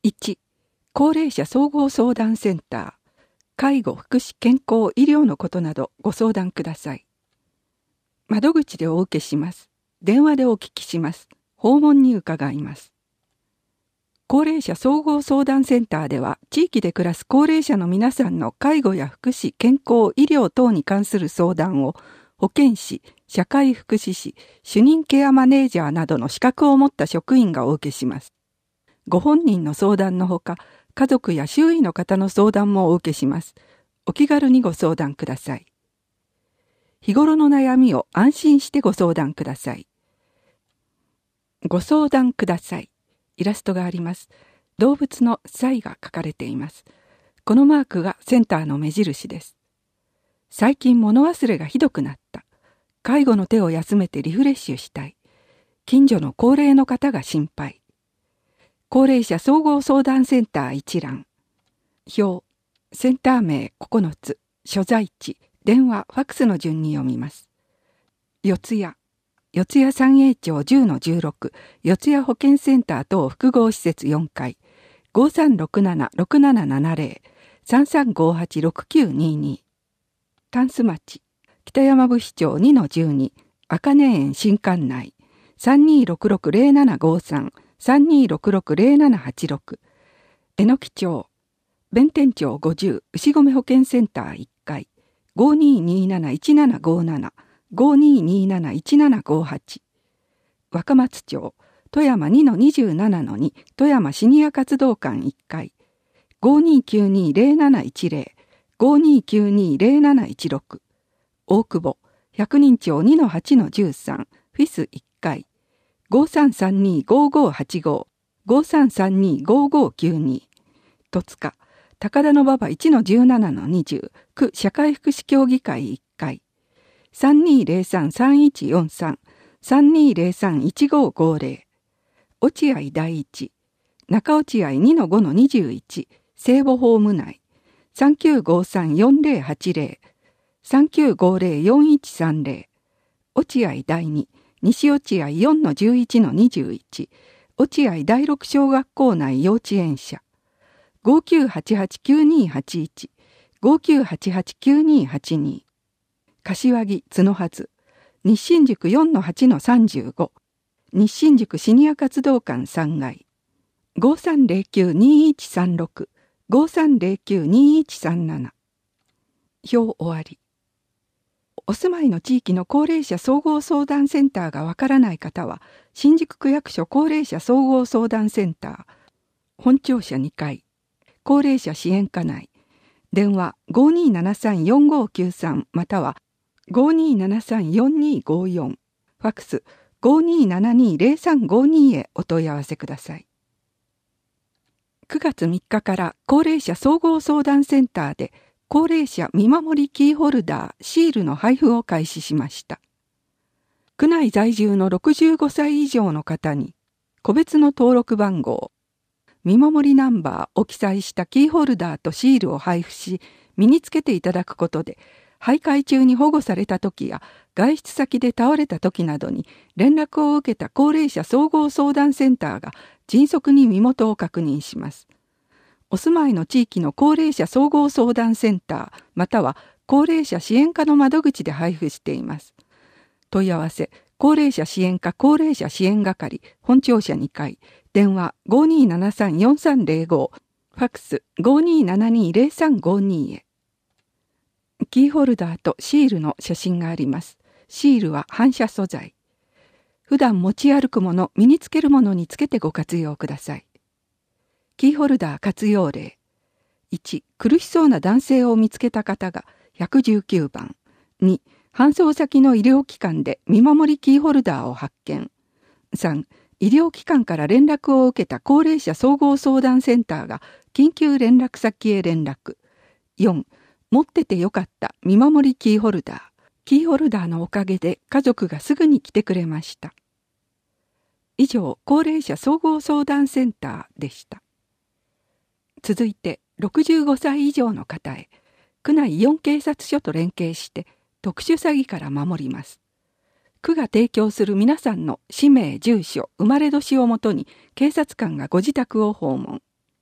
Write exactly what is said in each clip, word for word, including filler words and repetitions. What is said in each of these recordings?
いち、高齢者総合相談センター、介護、福祉、健康、医療のことなどご相談ください。窓口でお受けします。電話でお聞きします。訪問に伺います。高齢者総合相談センターでは、地域で暮らす高齢者の皆さんの介護や福祉、健康、医療等に関する相談を、保健師、社会福祉士、主任ケアマネージャーなどの資格を持った職員がお受けします。ご本人の相談のほか、家族や周囲の方の相談もお受けします。お気軽にご相談ください。日頃の悩みを安心してご相談ください。ご相談ください。イラストがあります。動物のサイが書かれています。このマークがセンターの目印です。最近物忘れがひどくなった。介護の手を休めてリフレッシュしたい。近所の高齢の方が心配。高齢者総合相談センター一覧。表、センター名ここのつ、所在地、電話、ファックスの順に読みます。四谷、四谷三栄町 じゅうのじゅうろく、四谷保健センター等複合施設よんかい、ごさんろくなな ろくななななぜろ、さんさんごはち ろくきゅうにに。タンス町、北山部市町 にのじゅうに、赤根園新館内、さんにーろくろくぜろななごさん、さんにーろくろくぜろななはちろく。えのき町、弁天町ごじゅう、牛込保健センターいっかい、ごにーにーなないちななごなな、ごにーにーなないちななごはち。若松町、富山 にのにじゅうななのに、富山シニア活動館いっかい、ごにーきゅうにーぜろなないちぜろ、ごにーきゅうにーぜろなないちろく。大久保、百人町 にのはちのじゅうさん、フィスいっかい、ごさんさんにーごごはちご、ごさんさんにーごごきゅうに。戸塚、高田馬場 いちのじゅうななのにじゅう、区社会福祉協議会いっかい、さんにーぜろさん さんいちよんさん、さんにーぜろさん いちごごぜろ。落合第一、中落合 にのごのにじゅういち、聖母ホーム内、さんきゅうごさん よんぜろはちぜろ、さんきゅうごぜろ よんいちさんぜろ。落合第二、西落合 よんのじゅういちのにじゅういち、落合第六小学校内幼稚園舎、ごきゅうはちはちきゅうにーはちいち、ごきゅうはちはちきゅうにーはちに。柏木角はず、日新宿 よんのはちのさんじゅうご、日新宿シニア活動館さんがい、ごさんぜろきゅうにーいちさんろく、ごさんぜろきゅうにーいちさんなな。表終わり。お住まいの地域の高齢者総合相談センターがわからない方は、新宿区役所高齢者総合相談センター、本庁舎にかい、高齢者支援課内、電話 ごにーななさんよんごきゅうさん または ごにーななさんよんにーごよん、ファックス ごにーななにーぜろさんごに へお問い合わせください。くがつみっかから高齢者総合相談センターで高齢者見守りキーホルダーシールの配布を開始しました。区内在住のろくじゅうごさい以上の方に個別の登録番号、見守りナンバーを記載したキーホルダーとシールを配布し、身につけていただくことで、徘徊中に保護された時や外出先で倒れた時などに連絡を受けた高齢者総合相談センターが迅速に身元を確認します。お住まいの地域の高齢者総合相談センターまたは高齢者支援課の窓口で配布しています。問い合わせ、高齢者支援課高齢者支援係、本庁舎にかい、電話 ごにーななさんよんさんぜろご、ファックス ごにーななにーぜろさんごに へ。キーホルダーとシールの写真があります。シールは反射素材。普段持ち歩くもの、身につけるものにつけてご活用ください。キーホルダー活用例。いち、苦しそうな男性を見つけた方がいちいちきゅうばん。に、搬送先の医療機関で見守りキーホルダーを発見。さん、医療機関から連絡を受けた高齢者総合相談センターが緊急連絡先へ連絡。よん、持っててよかった見守りキーホルダー。キーホルダーのおかげで家族がすぐに来てくれました。以上、高齢者総合相談センターでした。続いて、ろくじゅうごさい以上の方へ、区内よんけいさつ署と連携して特殊詐欺から守ります。区が提供する皆さんの氏名、住所、生まれ年をもとに警察官がご自宅を訪問。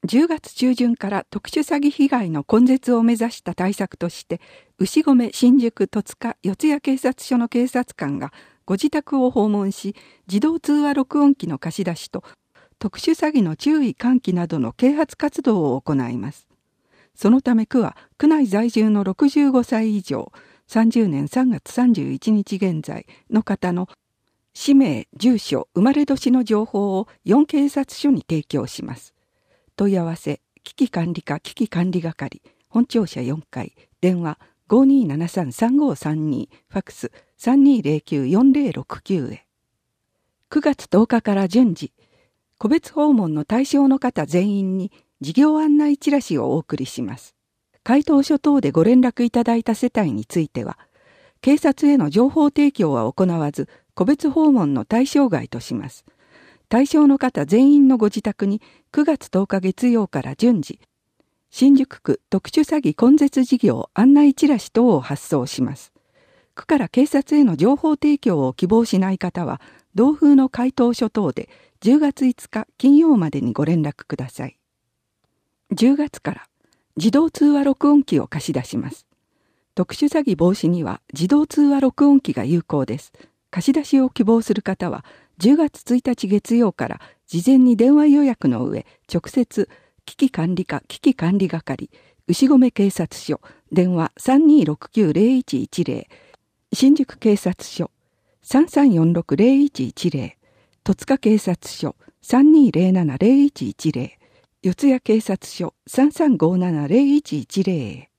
じゅうがつ中旬から特殊詐欺被害の根絶を目指した対策として、牛込新宿戸塚四谷警察署の警察官がご自宅を訪問し、自動通話録音機の貸し出しと、特殊詐欺の注意喚起などの啓発活動を行います。そのため区は、区内在住のろくじゅうごさい以上、さんじゅうねんさんがつさんじゅういちにち現在の方の氏名、住所、生まれ年の情報をよん警察署に提供します。問い合わせ、危機管理課危機管理係、本庁舎よんかい、電話 ごにーななさんさんごさんに、ファックス さんにーぜろきゅうよんぜろろくきゅう へ。くがつとおかから順次、個別訪問の対象の方全員に事業案内チラシをお送りします。回答書等でご連絡いただいた世帯については、警察への情報提供は行わず、個別訪問の対象外とします。対象の方全員のご自宅にくがつとおか月曜から順次、新宿区特殊詐欺根絶事業案内チラシ等を発送します。区から警察への情報提供を希望しない方は、同封の回答書等でじゅうがついつか金曜までにご連絡ください。じゅうがつから自動通話録音機を貸し出します。特殊詐欺防止には自動通話録音機が有効です。貸し出しを希望する方は、じゅうがつついたち月曜から事前に電話予約の上、直接、危機管理課危機管理係、牛込警察署、電話 さんにーろくきゅうぜろいちいちぜろ、新宿警察署、さんさんよんろくぜろいちいちぜろ、戸塚警察署、さんにーぜろななぜろいちいちぜろ、四谷警察署、さんさんごななぜろいちいちぜろへ。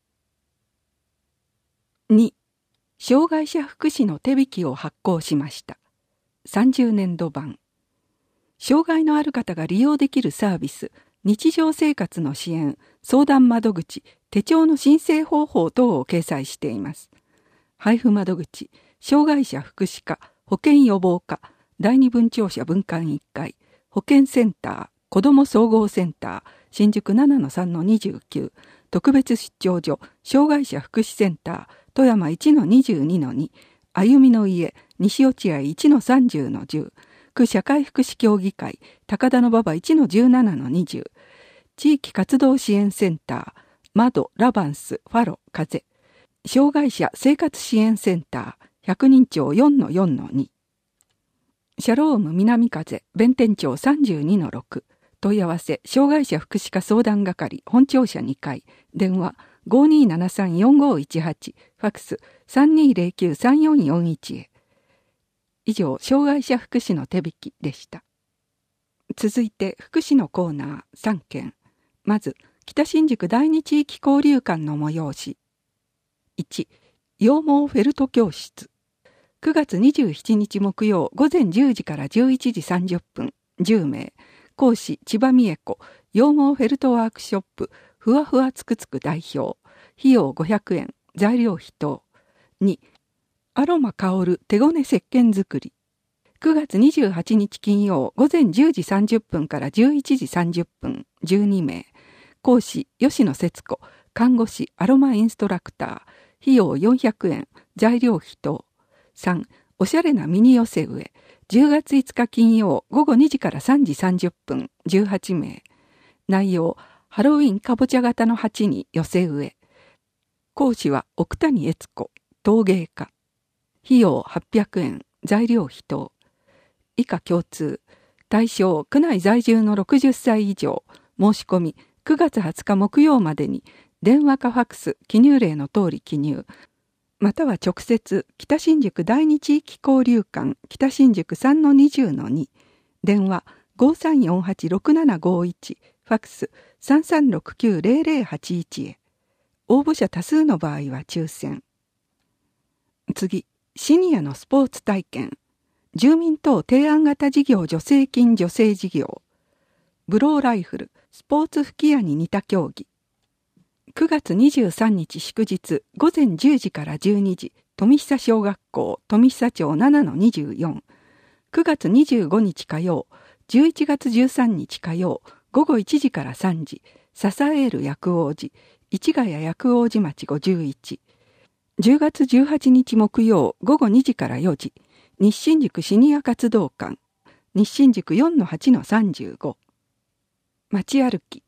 に、障害者福祉の手引きを発行しました。さんじゅうねんど版。障害のある方が利用できるサービス、日常生活の支援、相談窓口、手帳の申請方法等を掲載しています。配布窓口、障害者福祉課、保健予防課、第二分庁舎分館いっかい、保健センター、子ども総合センター、新宿 ななのさんのにじゅうきゅう、特別出張所、障害者福祉センター、富山 いちのにじゅうにのに、歩みの家、西落合 いちのさんじゅうのじゅう、区社会福祉協議会、高田馬場 いちのじゅうななのにじゅう、地域活動支援センター、窓、ラバンス、ファロ、風、障害者生活支援センター、百人町 よんのよんのに、シャローム南風、弁天町 さんじゅうにのろく、問い合わせ、障害者福祉課相談係、本庁舎にかい、電話 ごにーななさんよんごいちはち、ファックス さんにーぜろきゅうさんよんよんいち へ。以上、障害者福祉の手引きでした。続いて、福祉のコーナーさんけん。まず、北新宿第二地域交流館の催し。いち、羊毛フェルト教室。くがつにじゅうしちにち木曜午前じゅうじからじゅういちじさんじゅっぷん、じゅうめい。講師、千葉美恵子、羊毛フェルトワークショップ、ふわふわつくつく代表。費用ごひゃくえん、材料費等。に、アロマ香る手ごね石鹸作り。くがつにじゅうはちにち金曜午前じゅうじさんじゅっぷんからじゅういちじさんじゅっぷん、じゅうにめい。講師、吉野節子、看護師、アロマインストラクター。費用よんひゃくえん、材料費等。さん、おしゃれなミニ寄せ植え。じゅうがついつか金曜午後にじからさんじさんじゅっぷん、じゅうはちめい。内容、ハロウィンかぼちゃ型の鉢に寄せ植え。講師は奥谷悦子、陶芸家。費用はっぴゃくえん、材料費等。以下共通。対象、区内在住のろくじゅっさい以上。申し込み、くがつはつか木曜までに、電話かファックス、記入例の通り記入。または直接、北新宿第二地域交流館、北新宿 さんのにじゅうのに、電話 ごさんよんはちろくななごいち、ファックス さんさんろくきゅうぜろぜろはちいち へ。応募者多数の場合は抽選。次、シニアのスポーツ体験。住民等提案型事業助成金助成事業。ブローライフル、スポーツ吹き矢に似た競技。くがつにじゅうさんにち祝日午前じゅうじからじゅうにじ、富久小学校富久町 ななのにじゅうよん。くがつにじゅうごにち火曜、じゅういちがつじゅうさんにち火曜、午後いちじからさんじ、ササエール薬王寺、市ヶ谷薬王寺町ごじゅういち。じゅうがつじゅうはちにち木曜午後にじからよじ、日新宿シニア活動館、日新宿 よんのはちのさんじゅうご。街歩き、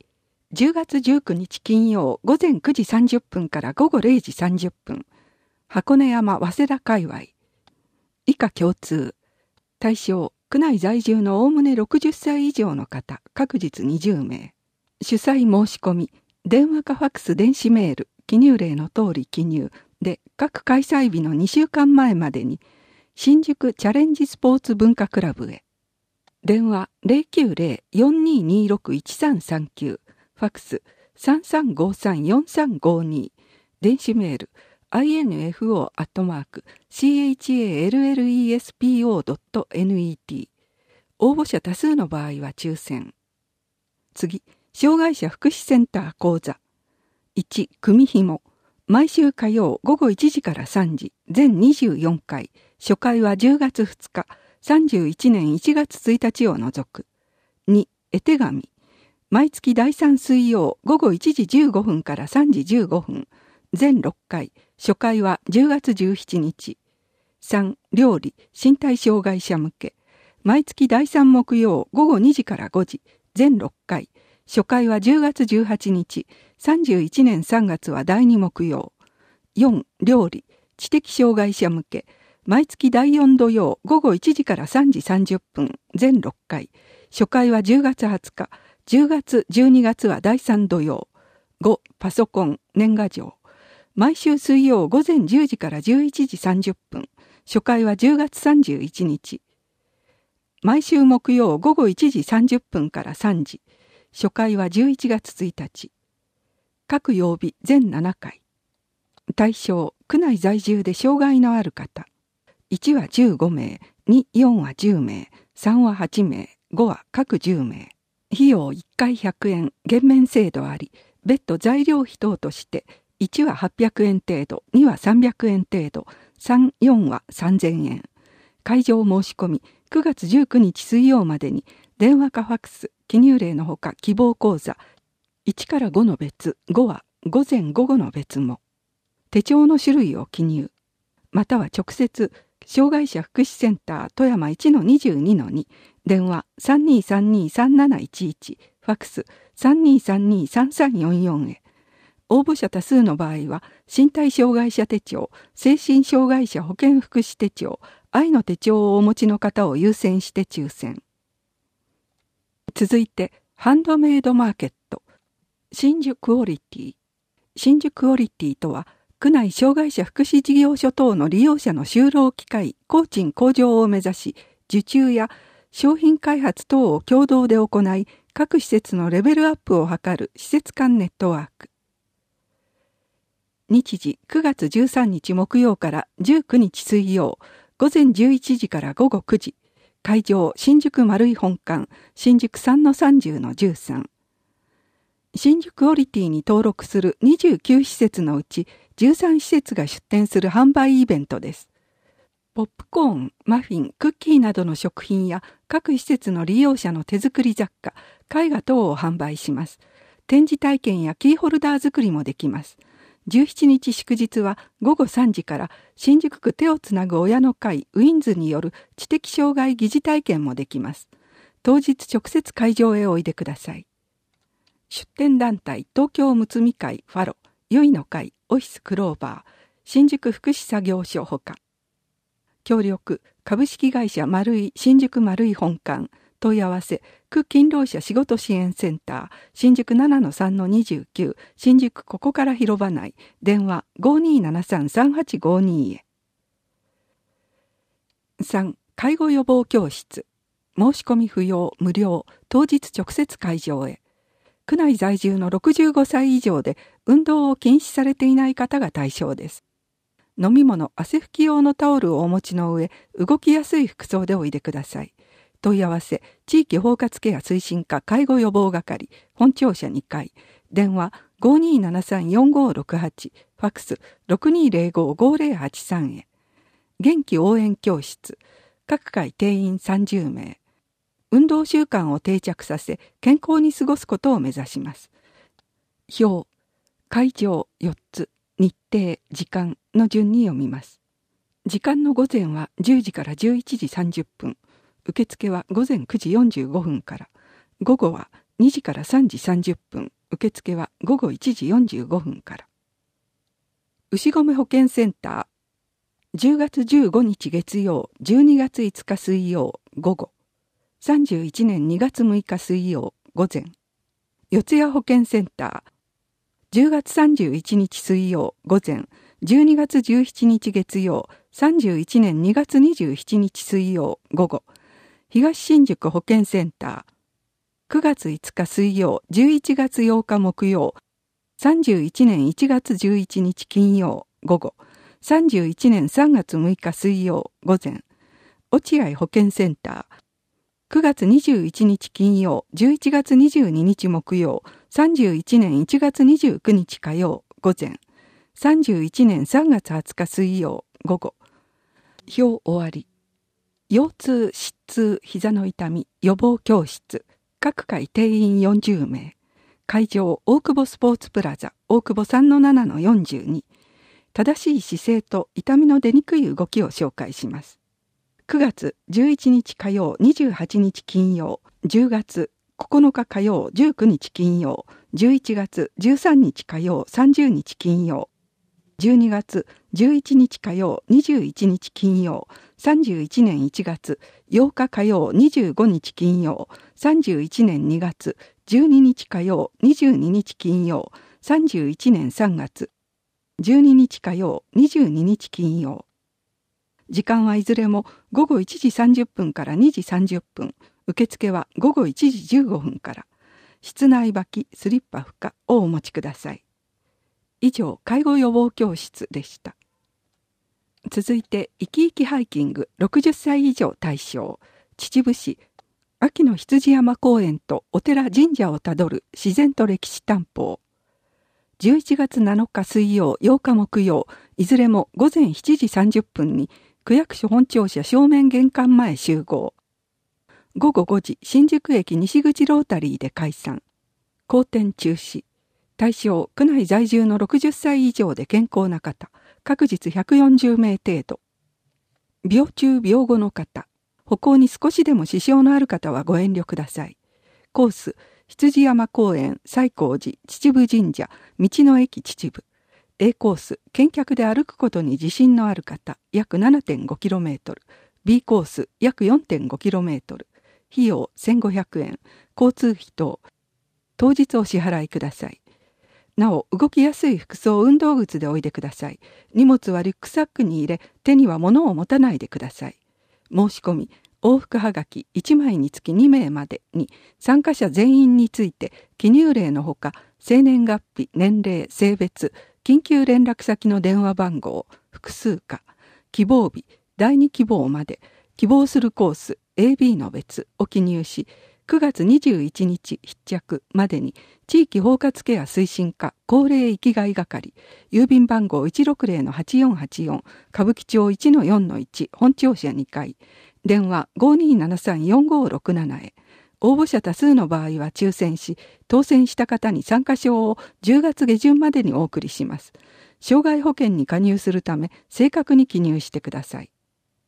じゅうがつじゅうくにち金曜午前くじさんじゅっぷんから午後れいじさんじゅっぷん。箱根山早稲田界隈。以下共通。対象、区内在住のおおむねろくじゅっさい以上の方、各日にじゅうめい。主催申し込み、電話かファクス電子メール、記入例の通り記入で、各開催日のにしゅうかんまえまでに、新宿チャレンジスポーツ文化クラブへ。電話 ゼロきゅうゼロ よんにーにーろく いちさんさんきゅう、ファクス さんさんごさんよんさんごに、電子メール アイエヌエフオー アットマーク シーエイチエーエルエルイーエスピーオー ドットネット。応募者多数の場合は抽選。次、障害者福祉センター講座。いち、組紐。毎週火曜午後いちじからさんじ、全にじゅうよんかい。初回はじゅうがつふつか、さんじゅういちねんいちがつついたちを除く。に、絵手紙。毎月だいさん水曜午後いちじじゅうごふんからさんじじゅうごふん。全ろっかい。初回はじゅうがつじゅうしちにち。さん、料理。身体障害者向け。毎月だいさん木曜午後にじからごじ。全ろっかい。初回はじゅうがつじゅうはちにち。さんじゅういちねんさんがつはだいに木曜。よん、料理。知的障害者向け。毎月だいよん土曜午後いちじからさんじさんじゅっぷん。全ろっかい。初回はじゅうがつはつか。じゅうがつ、じゅうにがつはだいさん土曜。ご、パソコン、年賀状。毎週水曜午前じゅうじからじゅういちじさんじゅっぷん。初回はじゅうがつさんじゅういちにち。毎週木曜午後いちじさんじゅっぷんからさんじ。初回はじゅういちがつついたち。各曜日全ななかい。対象、区内在住で障害のある方。いちはじゅうごめい、に、よんはじゅうめい、さんははちめい、ごは各じゅうめい。費用いっかいひゃくえん、減免制度あり、別途材料費等として、いちははっぴゃくえん程度、にはさんびゃくえん程度、さん、よんはさんぜんえん。会場申し込み、くがつじゅうくにち水曜までに、電話かファクス、記入例のほか希望講座、いちからごの別、ごは午前午後の別も。手帳の種類を記入。または直接、障害者福祉センター富山 いちのにじゅうにのに、電話 さんにーさんにーさんなないちいち、ファクス さんにーさんにーさんさんよんよん へ。応募者多数の場合は、身体障害者手帳、精神障害者保健福祉手帳、愛の手帳をお持ちの方を優先して抽選。続いて、ハンドメイドマーケット。新宿クオリティ。新宿クオリティとは、区内障害者福祉事業所等の利用者の就労機会、工賃向上を目指し、受注や商品開発等を共同で行い、各施設のレベルアップを図る施設間ネットワーク。日時くがつじゅうさんにち木曜からじゅうくにち水曜、午前じゅういちじから午後くじ。会場、新宿丸井本館、新宿 さんのさんじゅうのじゅうさん。新宿オリティに登録するにじゅうきゅう施設のうちじゅうさん施設が出展する販売イベントです。ポップコーン、マフィン、クッキーなどの食品や各施設の利用者の手作り雑貨、絵画等を販売します。展示体験やキーホルダー作りもできます。じゅうしちにち祝日はごごさんじから新宿区手をつなぐ親の会ウィンズによる知的障害疑似体験もできます。当日直接会場へおいでください。出展団体東京むつみ会ファロ、よいの会オフィスクローバー、新宿福祉作業所ほか。協力株式会社丸井新宿丸井本館、問い合わせ区勤労者仕事支援センター新宿 ななのさんのにじゅうきゅう、新宿ここから広場内、電話 ごにーななさんさんはちごに へ。さん、介護予防教室。申し込み不要無料、当日直接会場へ。区内在住のろくじゅうごさい以上で運動を禁止されていない方が対象です。飲み物、汗拭き用のタオルをお持ちの上、動きやすい服装でおいでください。問い合わせ、地域包括ケア推進課介護予防係、本庁舎にかい、電話 ごにーななさんよんごろくはち、ファクス ろくにーぜろごごぜろはちさん へ。元気応援教室、各回定員さんじゅうめい。運動習慣を定着させ、健康に過ごすことを目指します。表、会場よっつ、日程、時間の順に読みます。時間の午前はじゅうじからじゅういちじさんじゅっぷん。受付はごぜんくじよんじゅうごふんから、午後はにじからさんじさんじゅっぷん、受受付はごごいちじよんじゅうごふんから。牛込保健センター、じゅうがつじゅうごにち月曜、じゅうにがついつか水曜、午後。さんじゅういちねんにがつむいか水曜、午前。四谷保健センター、じゅうがつさんじゅういちにち水曜、午前。じゅうにがつじゅうしちにち月曜、さんじゅういちねんにがつにじゅうしちにち水曜、午後。東新宿保健センター、くがついつか水曜、じゅういちがつようか木曜、さんじゅういちねんいちがつじゅういちにち金曜、午後。さんじゅういちねんさんがつむいか水曜、午前。落合保健センター、くがつにじゅういちにち金曜、じゅういちがつにじゅうににち木曜、さんじゅういちねんいちがつにじゅうくにち火曜、午前。さんじゅういちねんさんがつはつか水曜、午後。表終わり。腰痛、膝痛、膝の痛み、予防教室。各回定員よんじゅうめい。会場、大久保スポーツプラザ、大久保 さんのななのよんじゅうに。正しい姿勢と痛みの出にくい動きを紹介します。くがつじゅういちにち火曜、にじゅうはちにち金曜、じゅうがつここのか火曜、じゅうくにち金曜、じゅういちがつじゅうさんにち火曜、さんじゅうにち金曜、じゅうにがつじゅういちにち火曜、にじゅういちにち金曜、さんじゅういちねんいちがつようか火曜、にじゅうごにち金曜、さんじゅういちねんにがつじゅうににち火曜、にじゅうににち金曜、さんじゅういちねんさんがつじゅうににち火曜、にじゅうににち金曜。時間はいずれもごごいちじさんじゅっぷんからにじさんじゅっぷん、受付はごごいちじじゅうごふんから。室内履き、スリッパ不可をお持ちください。以上、介護予防教室でした。続いて、いきいきハイキングろくじゅっさい以上対象、秩父市、秋の羊山公園とお寺神社をたどる自然と歴史探訪。じゅういちがつなのか水曜、ようか木曜、いずれもごぜんしちじさんじゅっぷんに区役所本庁舎正面玄関前集合。ごごごじ、新宿駅西口ロータリーで解散。後転中止。対象、区内在住のろくじゅっさい以上で健康な方、各日ひゃくよんじゅうめい程度。病中病後の方、歩行に少しでも支障のある方はご遠慮ください。コース、羊山公園、西光寺、秩父神社、道の駅秩父。A コース、見客で歩くことに自信のある方、約 ななてんごキロメートル。B コース、約 よんてんごキロメートル。費用せんごひゃくえん。交通費等。当日お支払いください。なお、動きやすい服装、運動靴でおいでください。荷物はリュックサックに入れ、手には物を持たないでください。申し込み、往復はがきいちまいにつきにめいまでに、参加者全員について、記入例のほか、生年月日、年齢、性別、緊急連絡先の電話番号、複数か、希望日、だいに希望まで、希望するコース、エービー の別を記入し、くがつにじゅういちにち必着までに地域包括ケア推進課高齢生きがい係郵便番号 いちろくぜろのはちよんはちよん 歌舞伎町 いちのよんのいち 本庁舎にかい電話 ごにーななさんよんごろくなな へ応募者多数の場合は抽選し当選した方に参加証をじゅうがつげじゅんまでにお送りします。障害保険に加入するため正確に記入してください。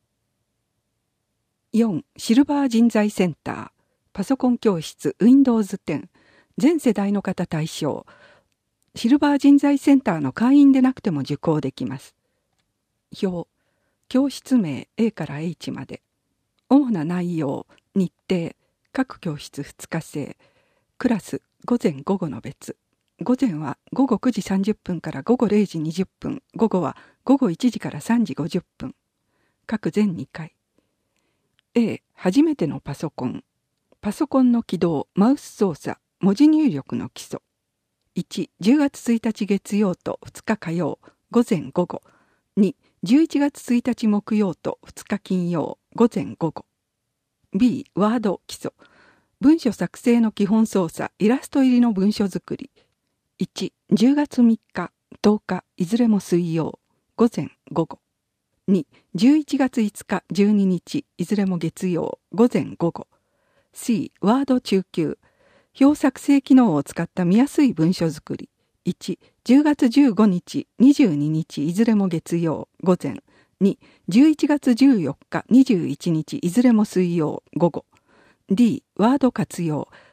よん. シルバー人材センターパソコン教室 ウィンドウズテン 全世代の方対象。シルバー人材センターの会員でなくても受講できます。表、教室名 A から H まで。主な内容、日程、各教室ふつか制。クラス、午前午後の別。午前はごごくじさんじゅっぷんからごごれいじにじゅっぷん。午後はごごいちじからさんじごじゅっぷん。各全にかい。A、初めてのパソコン。パソコンの起動、マウス操作、文字入力の基礎。いち、じゅうがつついたち月曜とふつか火曜、午前午後。に、じゅういちがつついたち木曜とふつか金曜、午前午後。B、ワード基礎。文書作成の基本操作、イラスト入りの文書作り。いち、じゅうがつみっか、とおか、いずれも水曜、午前午後。に、じゅういちがついつか、じゅうににち、いずれも月曜、午前午後。C、ワード中級。表作成機能を使った見やすい文書作り。いち、じゅうがつじゅうごにち、にじゅうににち、いずれも月曜、午前。に、じゅういちがつじゅうよっか、にじゅういちにち、いずれも水曜、午後。D、ワード活用。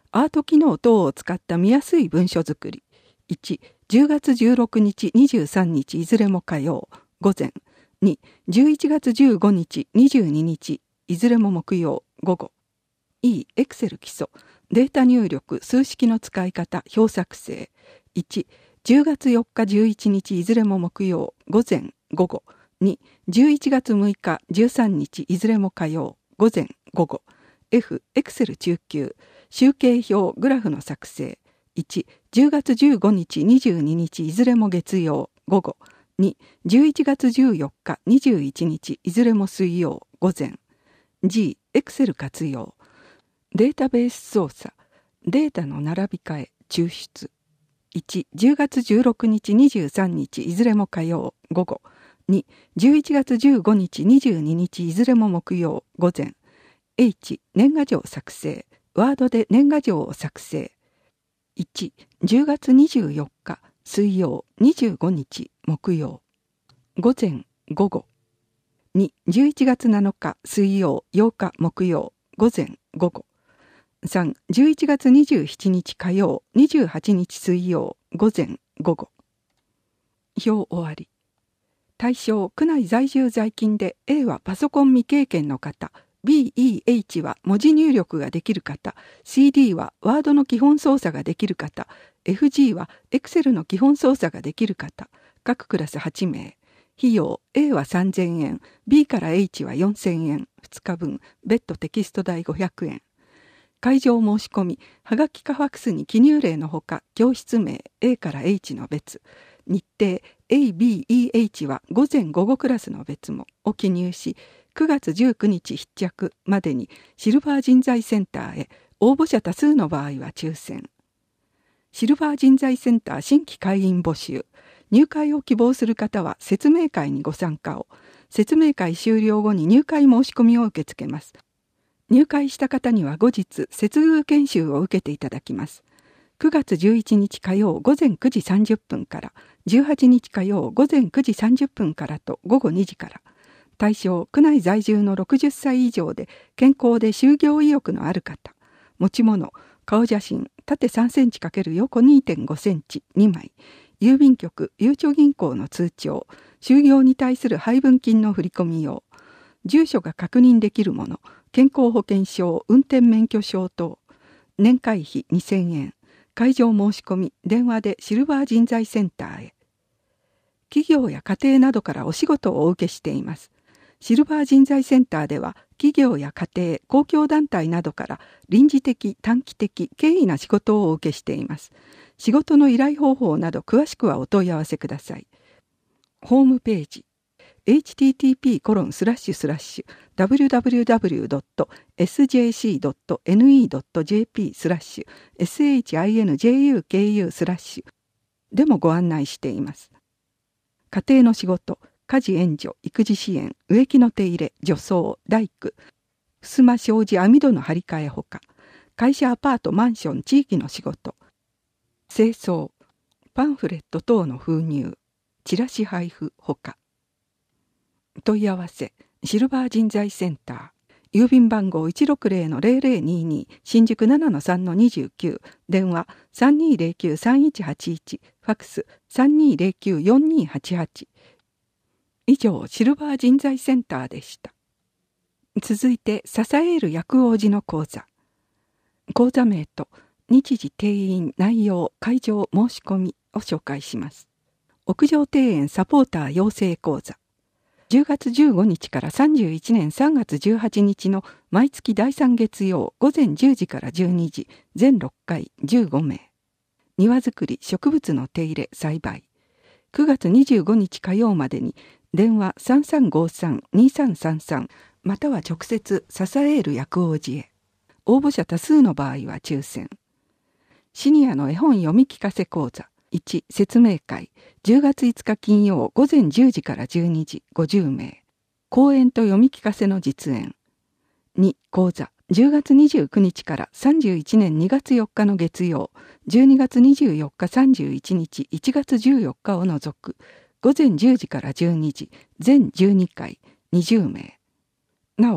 アート機能等を使った見やすい文書作り。いち、じゅうがつじゅうろくにち、にじゅうさんにちいずれも火曜、午前。に、じゅういちがつじゅうごにち、にじゅうににちいずれも木曜、午後。E、Excel 基礎。データ入力、数式の使い方、表作成。いち、じゅうがつよっか、じゅういちにちいずれも木曜、午前、午後。に、じゅういちがつむいか、じゅうさんにちいずれも火曜、午前、午後。F、Excel 中級。集計表、グラフの作成。いち、じゅうがつじゅうごにち、にじゅうににちいずれも月曜、午後。に、じゅういちがつじゅうよっか、にじゅういちにちいずれも水曜、午前。G、Excel 活用。データベース操作。データの並び替え、抽出。いち、じゅうがつじゅうろくにち、にじゅうさんにちいずれも火曜、午後。に、じゅういちがつじゅうごにち、にじゅうににちいずれも木曜、午前。H、年賀状作成。ワードで年賀状を作成。いち、じゅうがつにじゅうよっか、水曜、にじゅうごにち、木曜。午前、午後。に、じゅういちがつなのか、水曜、ようか、木曜、午前、午後。さん、じゅういちがつにじゅうしちにち火曜、にじゅうはちにち水曜、午前、午後。表終わり。対象、区内在住在勤で A はパソコン未経験の方、ビーイーエイチ は文字入力ができる方、シーディー はワードの基本操作ができる方、エフジー は Excel の基本操作ができる方、各クラスはちめい。費用、A はさんぜんえん、B から H はよんせんえん、ふつかぶん、別途テキスト代ごひゃくえん。会場申し込み、はがきかファックスに記入例のほか、教室名 A から H の別、日程 エービーイーエイチ は午前午後クラスの別もを記入し、くがつじゅうくにち必着までにシルバー人材センターへ、応募者多数の場合は抽選。シルバー人材センター新規会員募集。入会を希望する方は説明会にご参加を。説明会終了後に入会申し込みを受け付けます。入会した方には後日、接遇研修を受けていただきます。くがつじゅういちにち火曜午前くじさんじゅっぷんから、じゅうはちにち火曜午前くじさんじゅっぷんからとごごにじから。対象、区内在住のろくじゅっさい以上で健康で就業意欲のある方。持ち物、顔写真、縦さんセンチ×横 にてんごセンチにまい。郵便局、ゆうちょ銀行の通帳、就業に対する配分金の振込用。住所が確認できるもの、健康保険証、運転免許証等。年会費にせんえん。会場申し込み、電話でシルバー人材センターへ。企業や家庭などからお仕事をお受けしています。シルバー人材センターでは、企業や家庭、公共団体などから臨時的、短期的、経緯な仕事をお受けしています。仕事の依頼方法など詳しくはお問い合わせください。ホームページ。エイチティーティーピーコロンスラッシュスラッシュダブリューダブリューダブリュードットエスジェーシードットエヌイードットジェーピースラッシュエスエイチアイエヌジェーユーケーユースラッシュでもご案内しています。家庭の仕事、家事援助、育児支援、植木の手入れ、除草、大工、襖障子網戸の張り替えほか、会社アパートマンション地域の仕事、清掃、パンフレット等の封入、チラシ配布ほか。問い合わせ、シルバー人材センター、郵便番号 いちろくゼロのゼロゼロにに、新宿 ななのさんのにじゅうきゅう、電話 さんにーぜろきゅうさんいちはちいち、ファックス さんにーぜろきゅうよんにーはちはち。以上、シルバー人材センターでした。続いて、支える薬王寺の講座。講座名と日時定員、内容、会場、申し込みを紹介します。屋上庭園サポーター養成講座。じゅうがつじゅうごにちからさんじゅういちねんさんがつじゅうはちにちの毎月だいさん月曜午前じゅうじからじゅうにじ、全ろっかいじゅうごめい。庭作り、植物の手入れ、栽培。くがつにじゅうごにち火曜までに電話 さんさんごさんにさんさんさん または直接支える薬王寺へ。応募者多数の場合は抽選。シニアの絵本読み聞かせ講座。いち、説明会。じゅうがついつか金曜午前じゅうじからじゅうにじ、ごじゅうめい。講演と読み聞かせの実演。に、講座。じゅうがつにじゅうくにちからさんじゅういちねんにがつよっかの月曜、じゅうにがつにじゅうよっかさんじゅういちにちいちがつじゅうよっかを除く、午前じゅうじからじゅうにじ、全じゅうにかい、にじゅうめい。なお、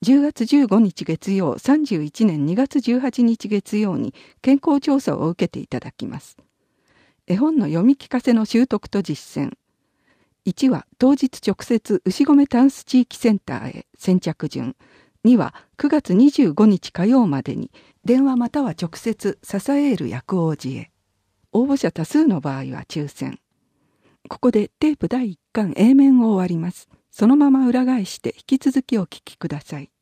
じゅうがつじゅうごにち月曜、さんじゅういちねんにがつじゅうはちにち月曜に健康調査を受けていただきます。絵本の読み聞かせの習得と実践。いちは当日直接牛込タンス地域センターへ先着順。にはくがつにじゅうごにち火曜までに電話または直接ササエール薬王寺へ。応募者多数の場合は抽選。ここでテープだいいっかん A 面を終わります。そのまま裏返して引き続きお聞きください。